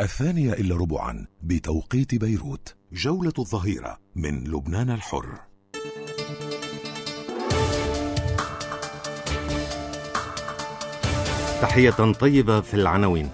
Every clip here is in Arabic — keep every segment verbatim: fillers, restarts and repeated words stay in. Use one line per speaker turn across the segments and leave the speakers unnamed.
الثانية إلا ربعا بتوقيت بيروت. جولة الظهيرة من لبنان الحر.
تحية طيبة في العناوين.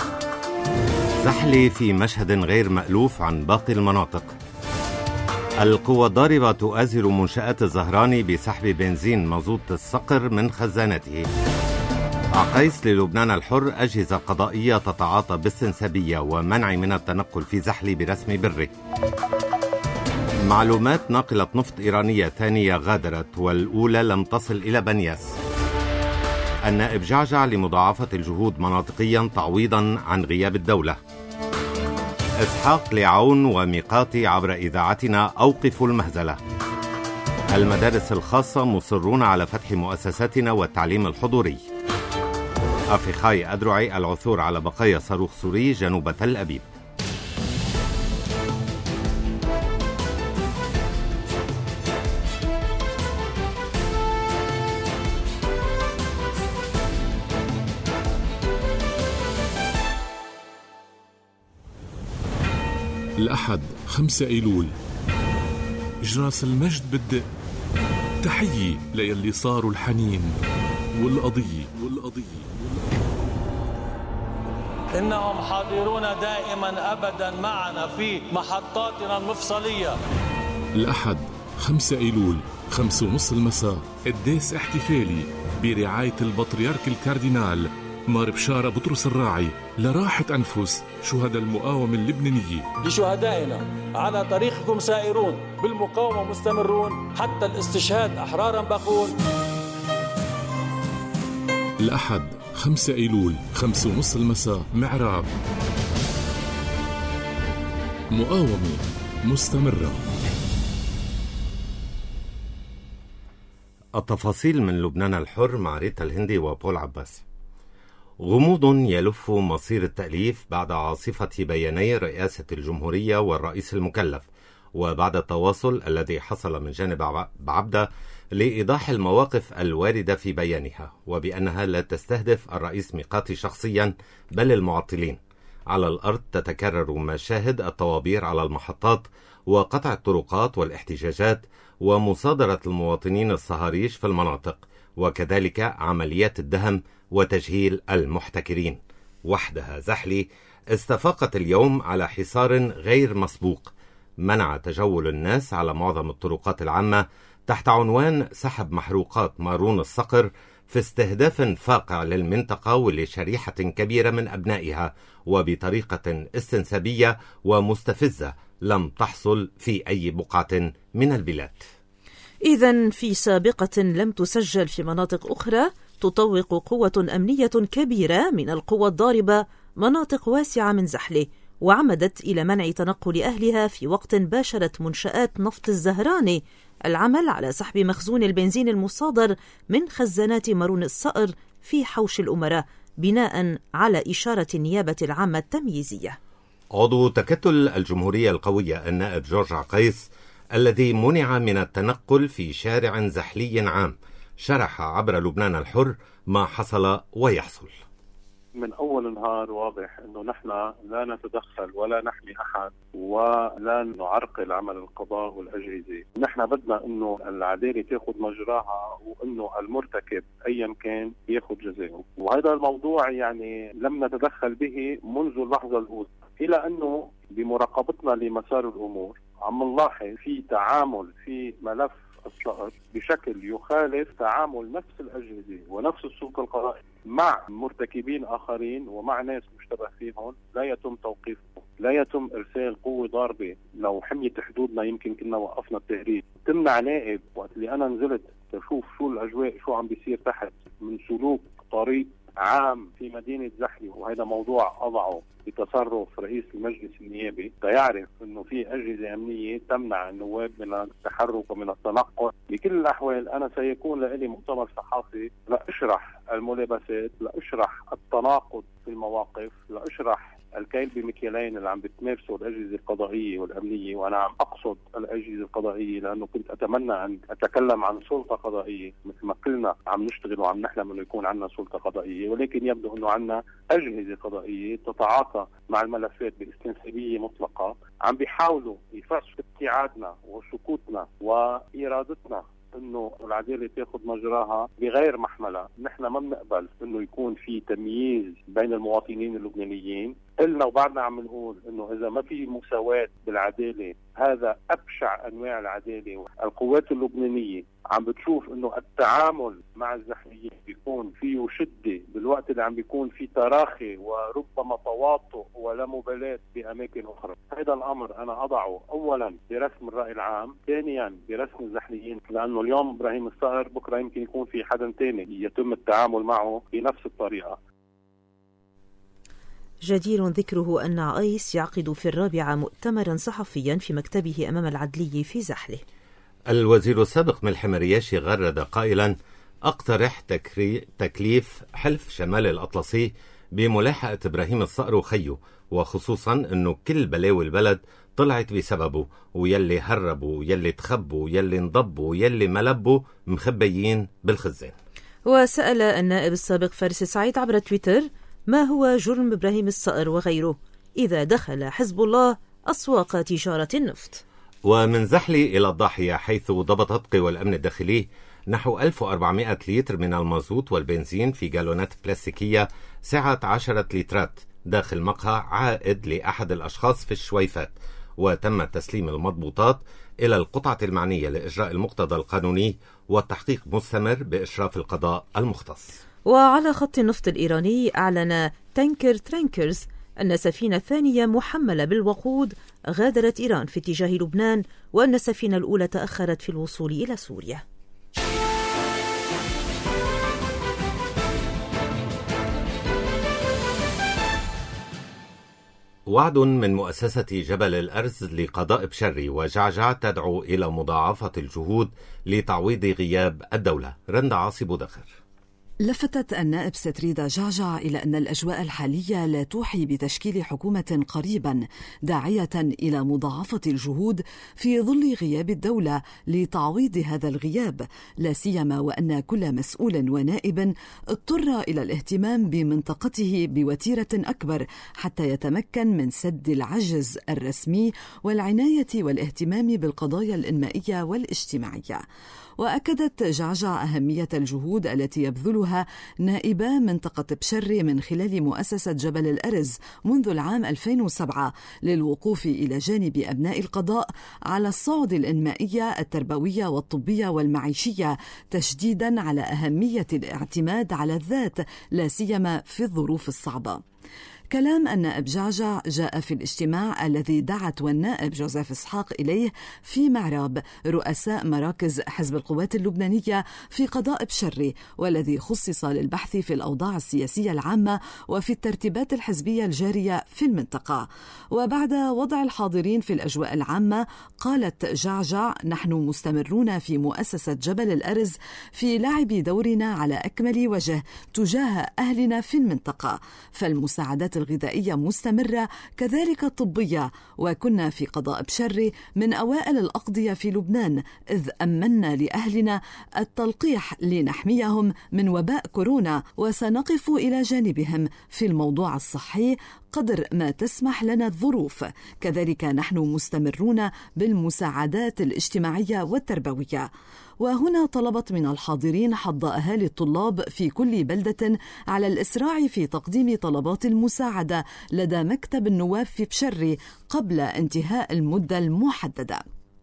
زحلة في مشهد غير مألوف عن باقي المناطق. القوى الضاربة تؤازر منشآت الزهراني بسحب بنزين مازوت الصقر من خزانته. عقيس للبنان الحر: أجهزة قضائية تتعاطى باستنسابية ومنع من التنقل في زحلة برسم بري. معلومات: ناقلة نفط إيرانية ثانية غادرت والأولى لم تصل إلى بنياس. النائب جعجع لمضاعفة الجهود مناطقيا تعويضا عن غياب الدولة. إسحاق لعون وميقاتي عبر إذاعتنا: أوقفوا المهزلة. المدارس الخاصة مصرون على فتح مؤسساتنا والتعليم الحضوري. أفخاي أدرعي: العثور على بقايا صاروخ سوري جنوب تل أبيب.
الأحد خمسة أيلول، جراس المجد بالدق. تحية ليلي صاروا الحنين والقضية والقضية
إنهم حاضرون دائما أبدا معنا في محطاتنا المفصلية.
الأحد خمسة أيلول خمسة ونص المساء، قداس احتفالي برعاية البطريرك الكاردينال مار بشارة بطرس الراعي لراحة أنفس شهداء المقاومة اللبنانية.
لشهدائنا على طريقكم سائرون، بالمقاومة مستمرون، حتى الاستشهاد أحرارا باقون.
الأحد خمسة أيلول خمسة ونص المساء، معراب، مقاومة مستمرة.
التفاصيل من لبنان الحر مع ريتا الهندي وبول عباس. غموض يلف مصير التأليف بعد عاصفة بياني رئاسة الجمهورية والرئيس المكلف، وبعد التواصل الذي حصل من جانب بعبدة لإيضاح المواقف الواردة في بيانها، وبأنها لا تستهدف الرئيس ميقاتي شخصيا بل المعطلين. على الأرض تتكرر مشاهد الطوابير على المحطات وقطع الطرقات والاحتجاجات ومصادرة المواطنين الصهاريج في المناطق، وكذلك عمليات الدهم وتجهيل المحتكرين. وحدها زحلة استفاقت اليوم على حصار غير مسبوق منع تجول الناس على معظم الطرقات العامة تحت عنوان سحب محروقات مارون الصقر، في استهداف فاقع للمنطقة ولشريحة كبيرة من أبنائها، وبطريقة استنسابية ومستفزة لم تحصل في أي بقعة من البلاد.
إذن في سابقة لم تسجل في مناطق أخرى تطوق قوة أمنية كبيرة من القوى الضاربة مناطق واسعة من زحلة، وعمدت إلى منع تنقل أهلها في وقت باشرت منشآت نفط الزهراني العمل على سحب مخزون البنزين المصادر من خزانات مارون الصقر في حوش الأمراء، بناء على إشارة النيابة العامة التمييزية.
عضو تكتل الجمهورية القوية النائب جورج عقيس الذي منع من التنقل في شارع زحلي عام شرح عبر لبنان الحر ما حصل ويحصل.
من أول نهار واضح أنه نحن لا نتدخل ولا نحمي أحد ولا نعرقل عمل القضاء والأجهزة. نحن بدنا أنه العدالة تأخذ مجراها وأنه المرتكب أيا كان يأخذ جزاءه، وهذا الموضوع يعني لم نتدخل به منذ اللحظة الأولى، إلى أنه بمراقبتنا لمسار الأمور عم نلاحظ في تعامل في ملف الصقر بشكل يخالف تعامل نفس الأجهزة ونفس السلطة القضائية مع مرتكبين آخرين ومع ناس مشتبه فيهم. لا يتم توقيفهم، لا يتم إرسال قوة ضاربة. لو حميت حدودنا يمكن كنا وقفنا التهريب. تمنع نائب وقت اللي أنا نزلت تشوف شو الأجواء شو عم بيصير تحت من سلوك طريق عام في مدينة زحلة، وهذا موضوع أضعه بتصرف رئيس المجلس النيابي، فيعرف أنه في أجهزة أمنية تمنع النواب من التحرك ومن التنقل. بكل الأحوال أنا سيكون لي مؤتمر صحافي لأشرح الملابسات، لأشرح التناقض في المواقف، لأشرح الكيل بمكيالين اللي عم بتمارسه الأجهزة القضائية والأمنية، وأنا عم أقصد الأجهزة القضائية لأنه كنت أتمنى أن أتكلم عن سلطة قضائية مثل ما كلنا عم نشتغل وعم نحلم أنه يكون عندنا سلطة قضائية، ولكن يبدو أنه عندنا أجهزة قضائية تتعاطى مع الملفات باستنسابية مطلقة، عم بيحاولوا يفرشوا ابتعادنا وسكوتنا وإرادتنا انه العداله تاخذ مجراها بغير محملها. نحن ما بنقبل انه يكون في تمييز بين المواطنين اللبنانيين، قلنا وبعدنا عم نقول انه اذا ما في مساواة بالعداله هذا ابشع انواع العداله. القوات اللبنانيه عم بتشوف انه التعامل مع الزحميين بيكون فيه شده بالوقت اللي عم بيكون في تراخي وربما تواطؤ ولا مبالاه باماكن اخرى. هذا الامر انا اضعه اولا برسم الراي العام، ثانيا برسم الزحميين، لانه اليوم ابراهيم الصقر بكره يمكن يكون في حدا ثاني يتم التعامل معه بنفس الطريقه.
جدير ذكره أن عائس يعقد في الرابعة مؤتمرا صحفيا في مكتبه أمام العدلي في زحله.
الوزير السابق ملحم رياشي غرد قائلا: أقترح تكليف حلف شمال الأطلسي بملاحقة إبراهيم الصقر وخيه، وخصوصا أنه كل بلاوي البلد طلعت بسببه، ويلي هربوا ويلي تخبوا ويلي انضبوا ويلي ملبوا مخبيين بالخزان.
وسأل النائب السابق فارس سعيد عبر تويتر: ما هو جرم إبراهيم الصقر وغيره إذا دخل حزب الله أسواق تجارة النفط؟
ومن زحلي إلى الضاحية، حيث ضبطت قوى الأمن الداخلي نحو ألف وأربعمائة لتر من المازوت والبنزين في جالونات بلاستيكية سعة عشرة لترات داخل مقهى عائد لأحد الأشخاص في الشويفات، وتم تسليم المضبوطات إلى القطعة المعنية لإجراء المقتضى القانوني، والتحقيق مستمر بإشراف القضاء المختص.
وعلى خط النفط الإيراني، أعلن تانكر ترانكرز أن سفينة ثانية محملة بالوقود غادرت إيران في اتجاه لبنان، وأن السفينة الأولى تأخرت في الوصول إلى سوريا.
وعد من مؤسسة جبل الأرز لقضاء بشري وجعجع تدعو إلى مضاعفة الجهود لتعويض غياب الدولة. رندا عاصي بودخر.
لفتت النائب ستريدا جعجع إلى أن الأجواء الحالية لا توحي بتشكيل حكومة قريبا، داعية إلى مضاعفة الجهود في ظل غياب الدولة لتعويض هذا الغياب، لا سيما وأن كل مسؤول ونائب اضطر إلى الاهتمام بمنطقته بوتيرة أكبر حتى يتمكن من سد العجز الرسمي والعناية والاهتمام بالقضايا الإنمائية والاجتماعية. وأكدت جعجع أهمية الجهود التي يبذلها نائبا منطقة بشري من خلال مؤسسة جبل الأرز منذ العام ألفين وسبعة للوقوف إلى جانب أبناء القضاء على الصعد الإنمائية التربوية والطبية والمعيشية، تشديدا على أهمية الاعتماد على الذات لا سيما في الظروف الصعبة. كلام النائب جعجع جاء في الاجتماع الذي دعت والنائب جوزيف إسحاق إليه في معراب رؤساء مراكز حزب القوات اللبنانية في قضاء بشري، والذي خصص للبحث في الأوضاع السياسية العامة وفي الترتيبات الحزبية الجارية في المنطقة. وبعد وضع الحاضرين في الأجواء العامة، قالت جعجع: نحن مستمرون في مؤسسة جبل الأرز في لعب دورنا على أكمل وجه تجاه أهلنا في المنطقة، فالمساعدات الغذائية مستمرة كذلك الطبية، وكنا في قضاء بشري من أوائل الأقضية في لبنان، إذ أمنا لأهلنا التلقيح لنحميهم من وباء كورونا، وسنقف إلى جانبهم في الموضوع الصحي قدر ما تسمح لنا الظروف. كذلك نحن مستمرون بالمساعدات الاجتماعية والتربوية. وهنا طلبت من الحاضرين حض أهالي الطلاب في كل بلدة على الإسراع في تقديم طلبات المساعدة لدى مكتب النواب في بشري قبل انتهاء المدة المحددة.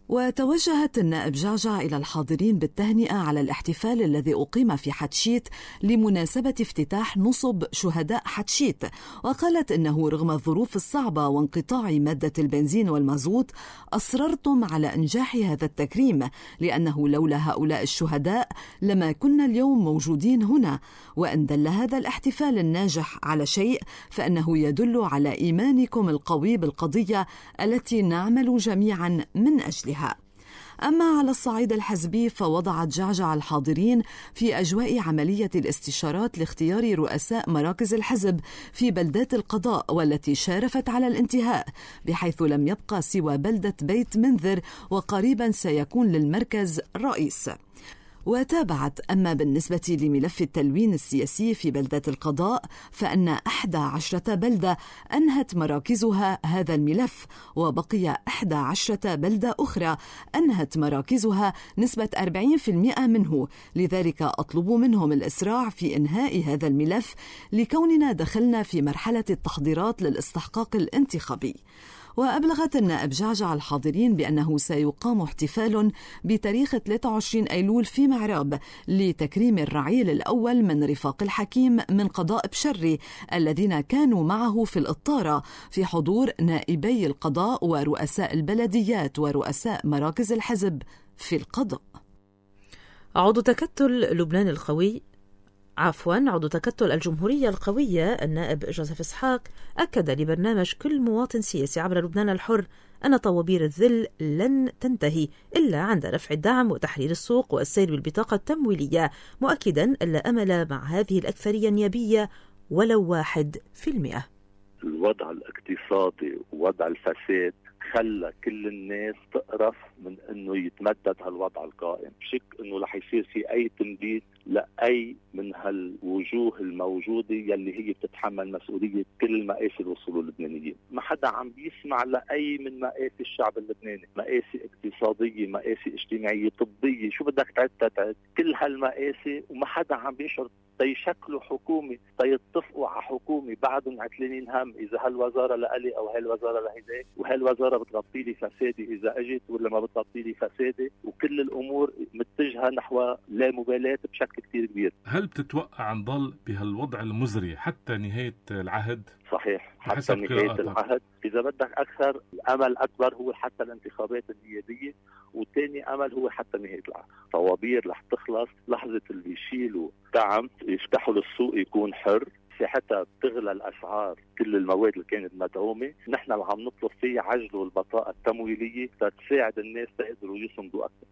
وتوجهت النائب جعجع إلى الحاضرين بالتهنئة على الاحتفال الذي أقيم في حتشيت لمناسبة افتتاح نصب شهداء حتشيت، وقالت إنه رغم الظروف الصعبة وانقطاع مادة البنزين والمازوت أصررتم على إنجاح هذا التكريم، لأنه لولا هؤلاء الشهداء لما كنا اليوم موجودين هنا. وإن دل هذا الاحتفال الناجح على شيء فإنه يدل على إيمانكم القوي بالقضية التي نعمل جميعا من أجلها. أما على الصعيد الحزبي فوضعت جعجع الحاضرين في أجواء عملية الاستشارات لاختيار رؤساء مراكز الحزب في بلدات القضاء والتي شارفت على الانتهاء، بحيث لم يبقى سوى بلدة بيت منذر وقريبا سيكون للمركز رئيس. وتابعت. أما بالنسبة لملف التلوين السياسي في بلدة القضاء فإن إحدى عشرة بلدة أنهت مراكزها هذا الملف، وبقي إحدى عشرة بلدة أخرى أنهت مراكزها نسبة أربعين بالمئة منه. لذلك أطلب منهم الإسراع في إنهاء هذا الملف لكوننا دخلنا في مرحلة التحضيرات للاستحقاق الانتخابي. وأبلغت النائب جعجع الحاضرين بأنه سيقام احتفال بتاريخ ثلاثة وعشرين أيلول في معراب لتكريم الرعيل الأول من رفاق الحكيم من قضاء بشري الذين كانوا معه في الإطارة في حضور نائبي القضاء ورؤساء البلديات ورؤساء مراكز الحزب في القضاء.
عضو تكتل لبنان القوي عفوا عضو تكتل الجمهورية القوية النائب جوزيف إسحاق أكد لبرنامج كل مواطن سياسي عبر لبنان الحر أن طوابير الذل لن تنتهي إلا عند رفع الدعم وتحرير السوق والسير بالبطاقة التمويلية، مؤكدا أن لا أمل مع هذه الأكثرية النيابية ولو واحد في المئة.
الوضع الاقتصادي ووضع الفساد خلى كل الناس تقرف من انه يتمدد هالوضع القائم، بشك انه رح يصير في اي تمديد لاي من هالوجوه الموجوده يلي هي بتتحمل مسؤوليه كل المقاسي اللي وصلوا اللبنانيين. ما حدا عم بيسمع لاي من مقاسي الشعب اللبناني، مقاسي اقتصاديه، مقاسي اجتماعيه، طبيه، شو بدك تعد تعد كل هالمقاسي، وما حدا عم بيشعر تيشكلوا حكومه تيتفقوا على حكومه بعدهم عتلانين هم اذا هالوزاره لالي او هالوزاره لهيداك، وهالوزاره بتغطي لي فسادي اذا اجت ولا ما بتغطي لي فسادي، وكل الامور متجهه نحو لا مبالاه بشكل كثير كبير.
هل بتتوقع نضل بهالوضع المزري حتى نهايه العهد؟
صحيح، حتى نهايه العهد. اذا بدك اكثر، الامل اكبر هو حتى الانتخابات النيابيه، والثاني امل هو حتى نهايه العهد. طوابير رح تخلص لحظه اللي يشيلوا دعم يفتحوا السوق يكون حر، ساعتها بتغلى الاسعار كل المواد اللي كانت مدعومه. نحن اللي عم نطلب فيه عجل البطاقه التمويليه لتساعد الناس تقدروا يصمدوا اكثر.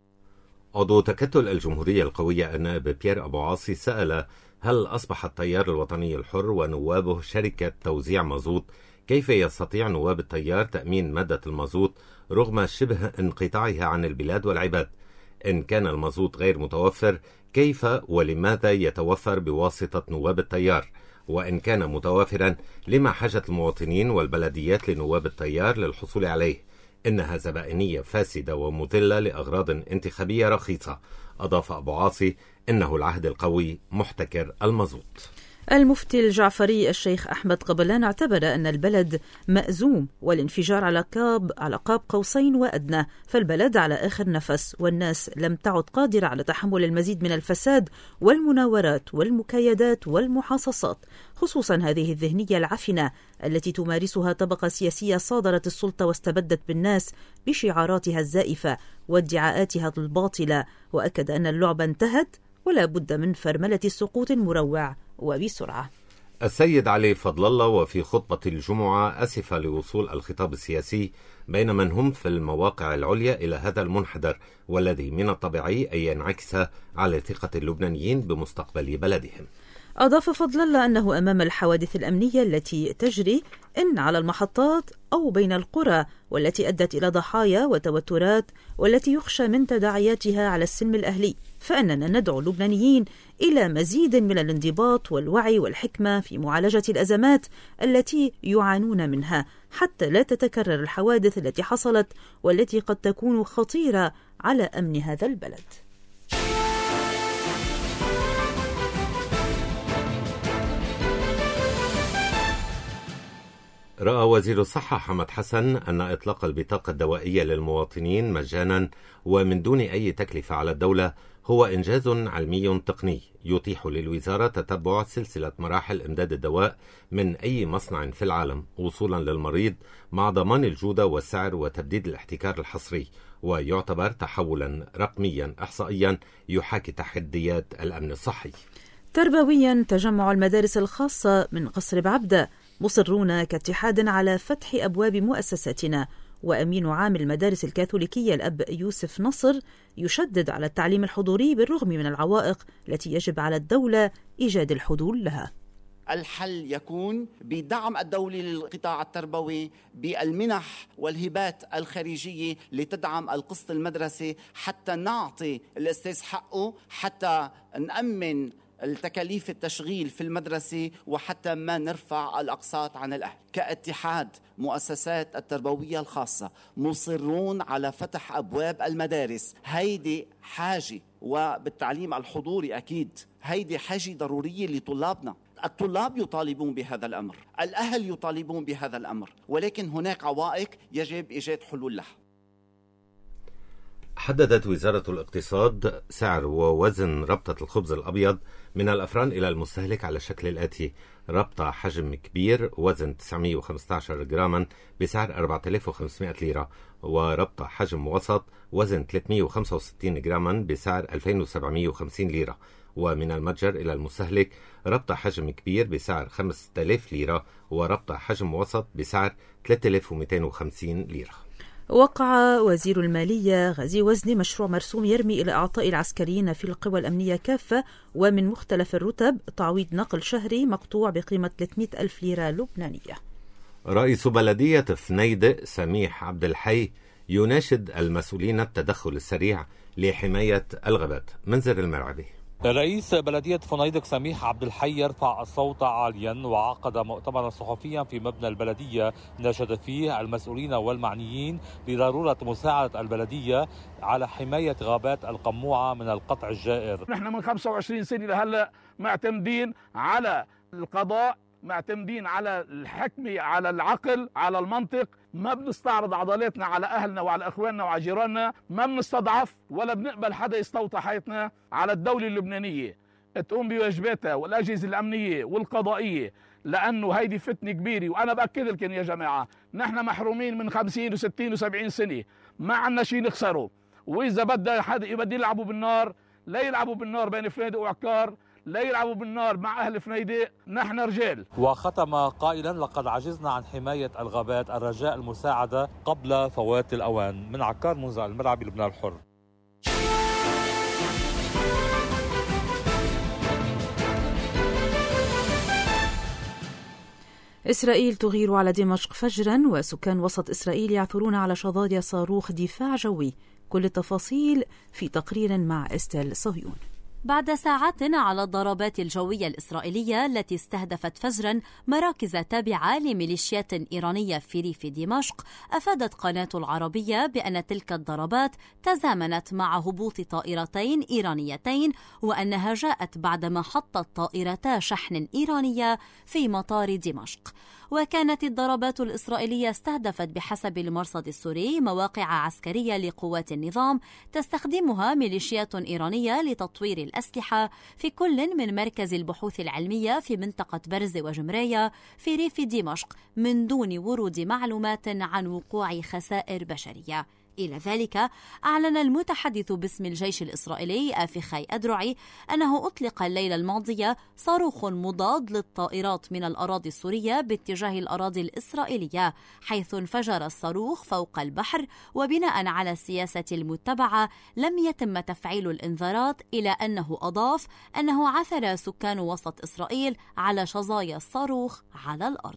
عضو تكتل الجمهورية القوية النائب بيير أبو عاصي سأل: هل أصبح التيار الوطني الحر ونوابه شركة توزيع مازوت؟ كيف يستطيع نواب التيار تأمين مادة المازوت رغم شبه انقطاعها عن البلاد والعباد؟ إن كان المازوت غير متوفر، كيف ولماذا يتوفر بواسطة نواب التيار؟ وإن كان متوافرا، لما حاجة المواطنين والبلديات لنواب التيار للحصول عليه؟ إنها زبائنية فاسدة ومذلة لأغراض انتخابية رخيصة. أضاف أبو عاصي إنه العهد القوي محتكر المازوت.
المفتي الجعفري الشيخ أحمد قبلان اعتبر أن البلد مأزوم والانفجار على قاب على قاب قوسين وأدنى، فالبلد على آخر نفس والناس لم تعد قادرة على تحمل المزيد من الفساد والمناورات والمكايدات والمحاصصات، خصوصا هذه الذهنية العفنة التي تمارسها طبقة سياسية صادرت السلطة واستبدت بالناس بشعاراتها الزائفة وادعاءاتها الباطلة. وأكد أن اللعبة انتهت ولا بد من فرملة سقوط مروع وبسرعة.
السيد علي فضل الله وفي خطبة الجمعة أسف لوصول الخطاب السياسي بين من هم في المواقع العليا إلى هذا المنحدر، والذي من الطبيعي أن ينعكس على ثقة اللبنانيين بمستقبل بلدهم.
أضاف فضل الله أنه أمام الحوادث الأمنية التي تجري إن على المحطات أو بين القرى والتي أدت إلى ضحايا وتوترات والتي يخشى من تداعياتها على السلم الأهلي، فإننا ندعو اللبنانيين إلى مزيد من الانضباط والوعي والحكمة في معالجة الأزمات التي يعانون منها، حتى لا تتكرر الحوادث التي حصلت والتي قد تكون خطيرة على أمن هذا البلد.
رأى وزير الصحة حمد حسن أن إطلاق البطاقة الدوائية للمواطنين مجانا ومن دون أي تكلفة على الدولة هو إنجاز علمي تقني يتيح للوزارة تتبع سلسلة مراحل إمداد الدواء من أي مصنع في العالم وصولا للمريض مع ضمان الجودة والسعر وتبديد الاحتكار الحصري، ويعتبر تحولا رقميا إحصائيا يحاكي تحديات الأمن الصحي.
تربويا، تجمع المدارس الخاصة من قصر بعبدة مصرون كاتحاد على فتح أبواب مؤسساتنا وأمين عام المدارس الكاثوليكية الأب يوسف نصر يشدد على التعليم الحضوري بالرغم من العوائق التي يجب على الدولة إيجاد الحلول لها.
الحل يكون بدعم الدولي للقطاع التربوي بالمنح والهبات الخارجية لتدعم القسط المدرسي حتى نعطي الأستاذ حقه، حتى نأمن التكاليف التشغيل في المدرسة، وحتى ما نرفع الأقساط عن الأهل. كاتحاد مؤسسات التربوية الخاصة مصرون على فتح أبواب المدارس. هيدي حاجة، وبالتعليم الحضوري أكيد هيدي حاجة ضرورية لطلابنا. الطلاب يطالبون بهذا الأمر، الأهل يطالبون بهذا الأمر، ولكن هناك عوائق يجب إيجاد حلول لها.
حددت وزارة الاقتصاد سعر ووزن ربطة الخبز الأبيض من الأفران إلى المستهلك على الشكل الآتي: ربطة حجم كبير وزن تسعمئة وخمسة عشر جراما بسعر أربعة آلاف وخمسمئة ليرة، وربطة حجم وسط وزن ثلاثمئة وخمسة وستين جراما بسعر ألفين وسبعمئة وخمسين ليرة. ومن المتجر إلى المستهلك ربطة حجم كبير بسعر خمسة آلاف ليرة، وربطة حجم وسط بسعر ثلاثة آلاف ومئتين وخمسين ليرة.
وقع وزير المالية غازي وزني مشروع مرسوم يرمي إلى إعطاء العسكريين في القوى الأمنية كافة ومن مختلف الرتب تعويض نقل شهري مقطوع بقيمة ثلاثمئة ألف ليرة لبنانية.
رئيس بلدية فنيدق سميح عبد الحي يناشد المسؤولين التدخل السريع لحماية الغابات. منذر المرعبي.
رئيس بلدية فنيدق سميح عبد الحي يرفع الصوت عاليا وعقد مؤتمرا صحفيا في مبنى البلدية ناشد فيه المسؤولين والمعنيين بضرورة مساعدة البلدية على حماية غابات القموعة من القطع الجائر.
نحن من خمسة وعشرين سنة لهلا معتمدين على القضاء، معتمدين على الحكمة، على العقل، على المنطق. ما بنستعرض عضلاتنا على أهلنا وعلى أخواننا وعلى جيراننا، ما بنستضعف ولا بنقبل حدا يستوطى حياتنا. على الدولة اللبنانية تقوم بواجباتها والأجهزة الأمنية والقضائية، لأنه هيدي فتنة كبيرة. وأنا بأكد لكم يا جماعة، نحن محرومين من خمسين وستين وسبعين سنة، ما عنا شيء نخسره. وإذا بدأ حدا بده يلعبوا بالنار، لا يلعبوا بالنار بين فنيدق وعكار، لا يلعبوا بالنار مع أهل فنيدق، نحن رجال.
وختم قائلا: لقد عجزنا عن حماية الغابات، الرجاء المساعدة قبل فوات الأوان. من عكار، منذر المرعبي، لبنان الحر.
إسرائيل تغير على دمشق فجرا، وسكان وسط إسرائيل يعثرون على شظايا صاروخ دفاع جوي. كل التفاصيل في تقرير مع إستيل صهيون.
بعد ساعات على الضربات الجوية الإسرائيلية التي استهدفت فجرا مراكز تابعة لميليشيات إيرانية في ريف دمشق، أفادت قناة العربية بأن تلك الضربات تزامنت مع هبوط طائرتين إيرانيتين، وأنها جاءت بعدما حطت طائرتا شحن إيرانية في مطار دمشق. وكانت الضربات الإسرائيلية استهدفت بحسب المرصد السوري مواقع عسكرية لقوات النظام تستخدمها ميليشيات إيرانية لتطوير الأسلحة في كل من مركز البحوث العلمية في منطقة برز وجمرية في ريف دمشق، من دون ورود معلومات عن وقوع خسائر بشرية. إلى ذلك أعلن المتحدث باسم الجيش الإسرائيلي آفيخاي أدرعي أنه أطلق الليلة الماضية صاروخ مضاد للطائرات من الأراضي السورية باتجاه الأراضي الإسرائيلية، حيث انفجر الصاروخ فوق البحر. وبناء على السياسة المتبعة لم يتم تفعيل الإنذارات، إلى أنه أضاف أنه عثر سكان وسط إسرائيل على شظايا الصاروخ على الأرض.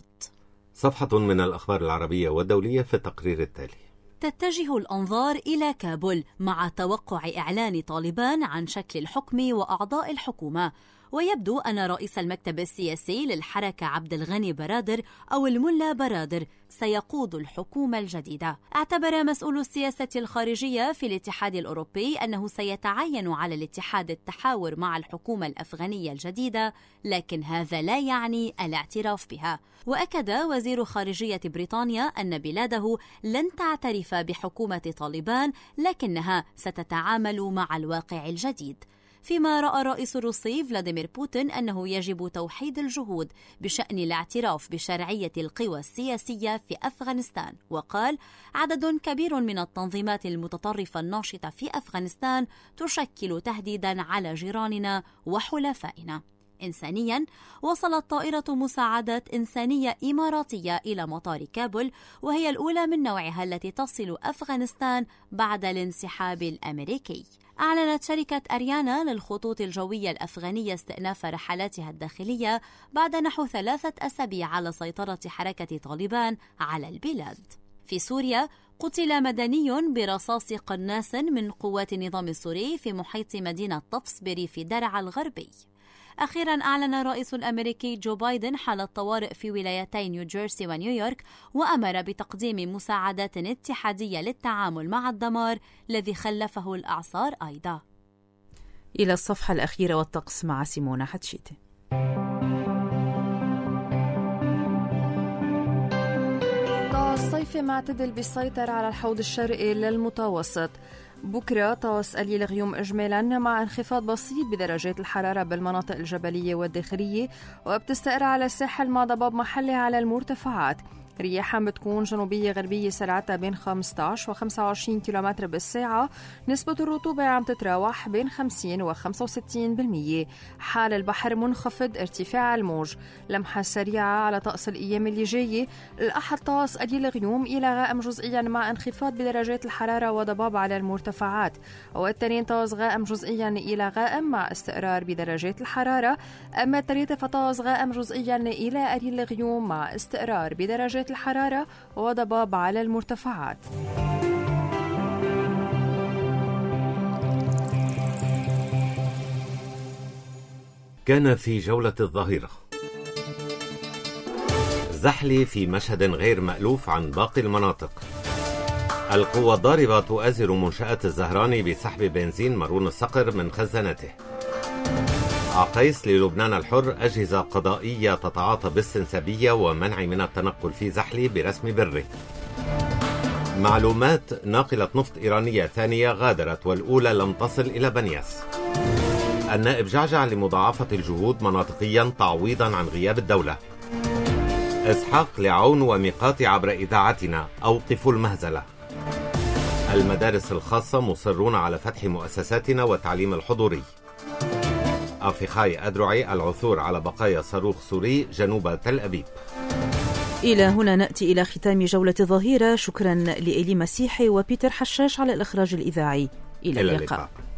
صفحة من الأخبار العربية والدولية في التقرير التالي.
تتجه الأنظار إلى كابول مع توقع إعلان طالبان عن شكل الحكم وأعضاء الحكومة. ويبدو أن رئيس المكتب السياسي للحركة عبد الغني برادر أو الملا برادر سيقود الحكومة الجديدة. اعتبر مسؤول السياسة الخارجية في الاتحاد الأوروبي أنه سيتعين على الاتحاد التحاور مع الحكومة الأفغانية الجديدة، لكن هذا لا يعني الاعتراف بها. وأكد وزير خارجية بريطانيا أن بلاده لن تعترف بحكومة طالبان، لكنها ستتعامل مع الواقع الجديد. فيما رأى الرئيس الروسي فلاديمير بوتين أنه يجب توحيد الجهود بشأن الاعتراف بشرعية القوى السياسية في أفغانستان، وقال: عدد كبير من التنظيمات المتطرفة الناشطة في أفغانستان تشكل تهديدا على جيراننا وحلفائنا. إنسانياً، وصلت طائرة مساعدات إنسانية إماراتية إلى مطار كابول، وهي الأولى من نوعها التي تصل أفغانستان بعد الانسحاب الأمريكي. أعلنت شركة أريانا للخطوط الجوية الأفغانية استئناف رحلاتها الداخلية بعد نحو ثلاثة أسابيع على سيطرة حركة طالبان على البلاد. في سوريا قتل مدني برصاص قناص من قوات النظام السوري في محيط مدينة طفس بريف درعا الغربي. أخيراً أعلن الرئيس الأمريكي جو بايدن حالة طوارئ في ولايتي نيوجيرسي ونيويورك، وأمر بتقديم مساعدات اتحادية للتعامل مع الدمار الذي خلفه الإعصار أيضا.
إلى الصفحة الأخيرة والطقس مع سيمونا حتشيتي.
الصيف معتدل بيسيطر على الحوض الشرقي للمتوسط. بكرة طقس قليل غيوم إجمالا مع انخفاض بسيط بدرجات الحرارة بالمناطق الجبلية والداخلية، وبتستقر على الساحل مع ضباب محلي على المرتفعات. رياحها بتكون جنوبية غربية سرعتها بين خمسة عشر و خمسة وعشرين كيلومتر بالساعة. نسبة الرطوبة عم تتراوح بين خمسين و خمسة وستين بالمية. حال البحر منخفض، ارتفاع الموج. لمحة سريعة على طقس الأيام اللي جاية. الأحد طقس قليل غيوم إلى غائم جزئيا مع انخفاض بدرجات الحرارة وضباب على المرتفعات. والتنين طقس غائم جزئيا إلى غائم مع استقرار بدرجات الحرارة. أما الثلاثة فطقس غائم جزئيا إلى قليل غيوم مع استقرار بدرجات الحرارة وضباب على المرتفعات.
كان في جولة الظهيرة زحلي في مشهد غير مألوف عن باقي المناطق. القوى الضاربة تؤازر منشأة الزهراني بسحب بنزين مارون الصقر من خزانته. عقيس للبنان الحر، أجهزة قضائية تتعاطى باستنسابية ومنع من التنقل في زحلي برسم بره. معلومات، ناقلة نفط إيرانية ثانية غادرت والأولى لم تصل إلى بنياس. النائب جعجع لمضاعفة الجهود مناطقيا تعويضا عن غياب الدولة. إسحاق لعون وميقات عبر إذاعتنا، أوقفوا المهزلة. المدارس الخاصة مصرون على فتح مؤسساتنا والتعليم الحضوري. أفيخاي أدرعي، العثور على بقايا صاروخ سوري جنوب تل أبيب.
إلى هنا نأتي إلى ختام جولة الظهيرة. شكرا لإيلي مسيحي وبيتر حشاش على الإخراج الإذاعي. إلى, إلى اللقاء.